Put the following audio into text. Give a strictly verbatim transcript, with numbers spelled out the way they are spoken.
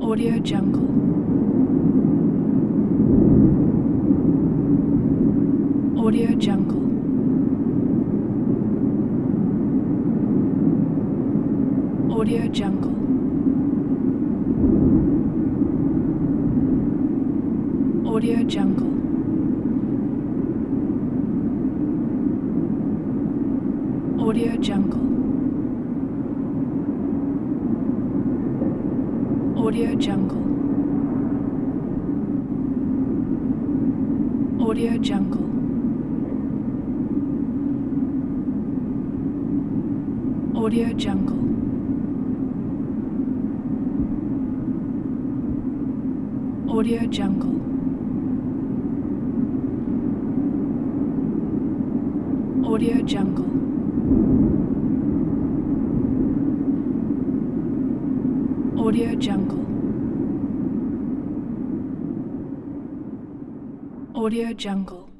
Audio Jungle. Audio Jungle. Audio Jungle. Audio Jungle. Audio Jungle. Audio Jungle. Audio Jungle. Audio Jungle. Audio Jungle. Audio Jungle. Audio Jungle. Audio Jungle.